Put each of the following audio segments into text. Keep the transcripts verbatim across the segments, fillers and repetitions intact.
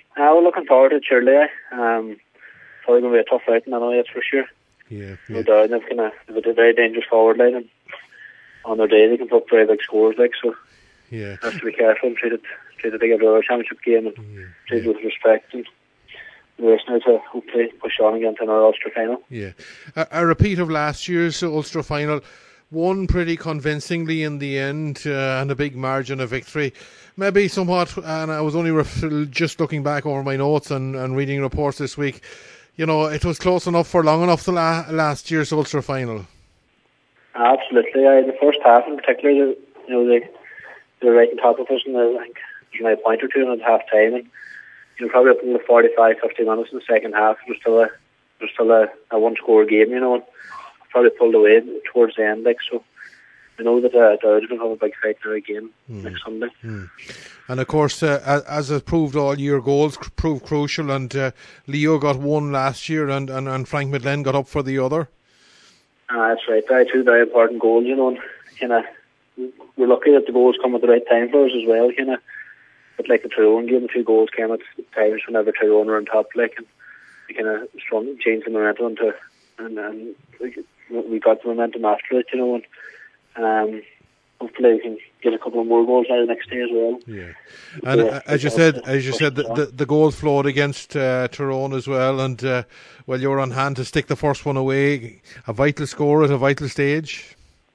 Uh, we're looking forward to it, surely. Um, probably going to be a tough outing, I know, that's for sure. Yeah, yeah. No doubt. They've, kind of, they've a very dangerous forward line, and on their day they can put very big scores, like, so yeah. have to be careful and treat it, treat it like every other championship game, and yeah, treat yeah. it with respect. And the rest now to hopefully push on again to another Ulster final. Yeah, a, a repeat of last year's Ulster final, won pretty convincingly in the end, uh, and a big margin of victory. Maybe somewhat, and I was only ref- just looking back over my notes and, and reading reports this week. You know, it was close enough for long enough to la- last year's Ulster final. Absolutely, uh, the first half in particular, you know, they they were right on top of us, and I think there's only a point or two at half time, and you know, probably up in the forty-five, fifty minutes in the second half, it was still a, it was still a, a one-score game, you know, and probably pulled away towards the end, like, so I know that uh, Dowd's going to have a big fight there again mm. next Sunday. Mm. And of course, uh, as it proved all year, goals proved crucial, and uh, Leo got one last year, and, and, and Frank McLean got up for the other. Uh, that's right, uh, two very important goals, you know, and kind of, we're lucky that the goals come at the right time for us as well, kind of. But like the Tyrone game, the two goals came at times whenever Tyrone were on top, like, and we kind of strong changed the momentum into, and, and we got the momentum after it, you know, and um, hopefully we can get a couple of more goals out of the next day as well. Yeah, and uh, as you said, as you said, the, the, the goals flowed against uh, Tyrone as well, and uh, well, you were on hand to stick the first one away. A vital score at a vital stage.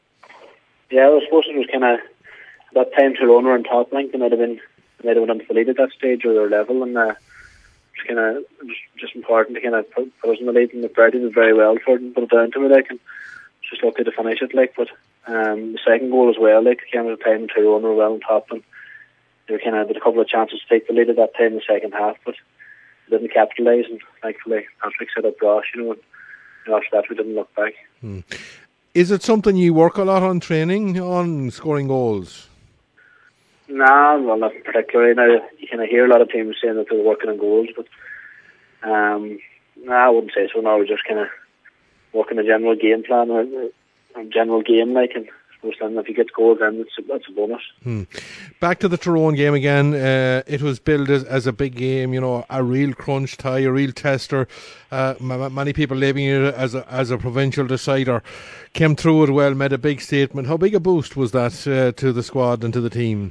Yeah, I suppose it was kind of that time Tyrone were on top. I think they might have been. They might have went on to lead at that stage or their level, and uh, it's kind of just, just important to kind of put, put us in the lead. And the Brady did very well for it and put it down to me, like, and just lucky to finish it, like. But um, the second goal as well, like, came at a time Tyrone were well on top, and they were kind of had a couple of chances to take the lead at that time in the second half, but they didn't capitalise. And thankfully, Patrick set up Ross, you know, and you know, after that we didn't look back. Hmm. Is it something you work a lot on training, on scoring goals? Nah, well, not particularly. Now, you kind of hear a lot of teams saying that they're working on goals, but um, nah, I wouldn't say so. No, we're just kind of working a general game plan or a general game, like, and I suppose then if you get goals, then it's a, that's a bonus. Hmm. Back to the Tyrone game again. Uh, it was billed as, as a big game, you know, a real crunch tie, a real tester. Uh, m- many people labelling it as a as a provincial decider. Came through it well, made a big statement. How big a boost was that uh, to the squad and to the team?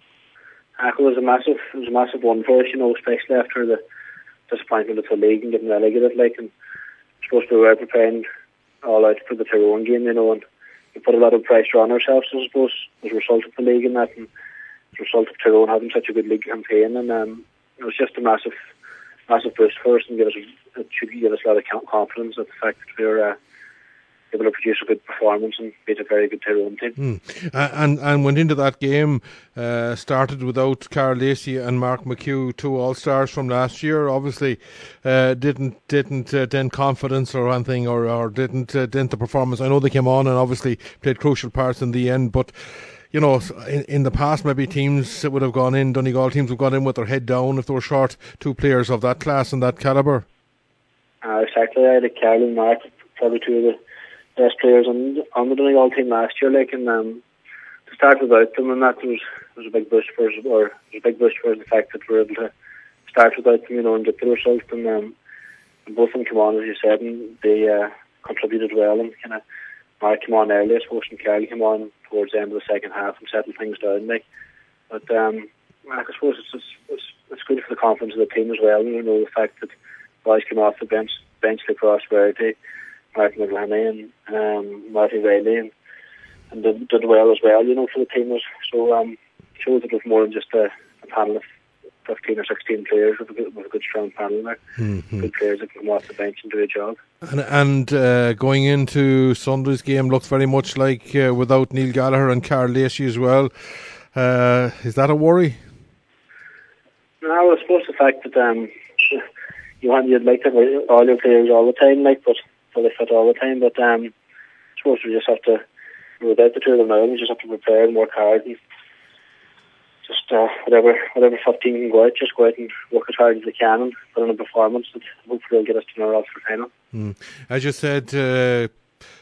It was a massive, it was a massive one for us, you know, especially after the disappointment of the league and getting relegated, like, and I suppose we were preparing all out for the Tyrone game, you know, and we put a lot of pressure on ourselves, I suppose, as a result of the league and that, and as a result of Tyrone having such a good league campaign, and um, it was just a massive, massive boost for us, and give us, it should give us a lot of confidence at the fact that we were uh, able to produce a good performance and beat a very good Tyrone team. Mm. Uh, and and went into that game, uh, started without Carl Lacey and Mark McHugh, two All-Stars from last year. Obviously, uh, didn't didn't uh, dent confidence or anything, or, or didn't uh, dent the performance. I know they came on and obviously played crucial parts in the end, but you know, in, in the past, maybe teams that would have gone in, Donegal teams would have gone in with their head down if they were short two players of that class and that calibre. Uh, exactly, I had Carl and Mark, probably two of the best players on, on the Donegal team last year, like, and um, to start without them, and that was was a big boost for us, or it was a big boost for us, the fact that we were able to start without them, you know, and get the result. And, um, and both of them came on, as you said, and they uh, contributed well. And kind of Mark came on early, I suppose, and Carl came on towards the end of the second half and settled things down, like. But um, I suppose it's, just, it's it's good for the confidence of the team as well. You know, the fact that boys came off the bench, bench like Ross Verity, Martin McLennan and um, Martin Riley, and, and did, did well as well, you know, for the team. So um, shows it was more than just a, a panel of fifteen or sixteen players with a good, with a good strong panel there. Mm-hmm. Good players that can come off the bench and do a job. And, and uh, going into Sunday's game looks very much like uh, without Neil Gallagher and Carl Lacey as well. Uh, is that a worry? No, I suppose the fact that um, you want you'd like to have all your players all the time, like, but fully fit all the time. But um, I suppose we just have to, without the two of them now, we just have to prepare and work hard and just uh, whatever whatever fifteen can go out, just go out and work as hard as they can and put in a performance that hopefully will get us to our Ulster final. Mm. As you said, uh,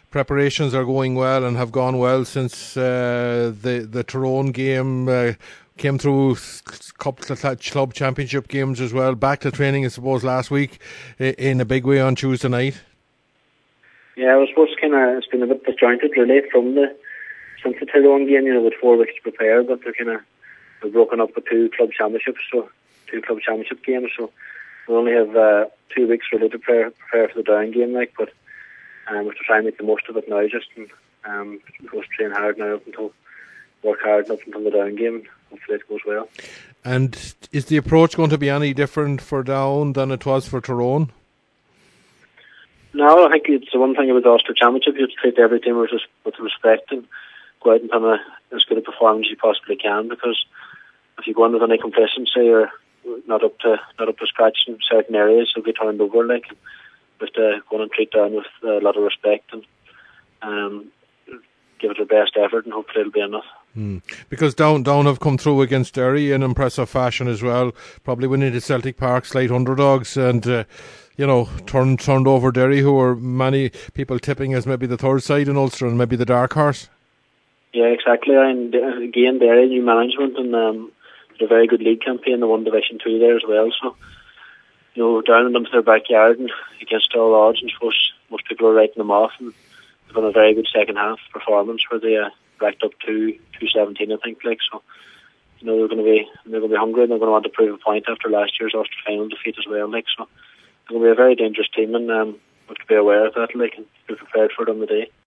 preparations are going well and have gone well since uh, the the Tyrone game. Uh, came through a couple of club championship games as well. Back to training, I suppose, last week in a big way on Tuesday night. Yeah, I suppose kind of it's been a bit disjointed really from the since the Tyrone game. You know, with four weeks to prepare, but they're kind of they're broken up with two club championships, so two club championship games. So we only have uh, two weeks really to prepare prepare for the Down game, like. But um, we have to try and make the most of it now, just and um, go train hard now up until work hard up until the Down game. Hopefully it goes well. And is the approach going to be any different for Down than it was for Tyrone? No, I think it's the one thing about the Ulster Championship. You have to treat every team with, with respect and go out and have a, as good a performance as you possibly can. Because if you go in with any complacency or not up to not up to scratch in certain areas, you'll be turned over. Like, you have to go in and treat Down with a lot of respect and um, give it their best effort, and hopefully it'll be enough. Mm. Because Down Down have come through against Derry in impressive fashion as well, probably winning at Celtic Park, slight underdogs, and uh, you know, turned turned over Derry, who were many people tipping as maybe the third side in Ulster and maybe the dark horse. Yeah, exactly. And again, Derry, new management, and um, did a very good league campaign. They won Division Two there as well. So, you know, down into their backyard and against all odds, and suppose most people are writing them off. And they've done a very good second half performance where they uh, racked up two two seventeen, I think. Like, so, you know, they're going to be they're going to be hungry, and they're going to want to prove a point after last year's Ulster final defeat as well. Like, so. It's going to be a very dangerous team, and um, we have to be aware of that, like, and be prepared for it on the day.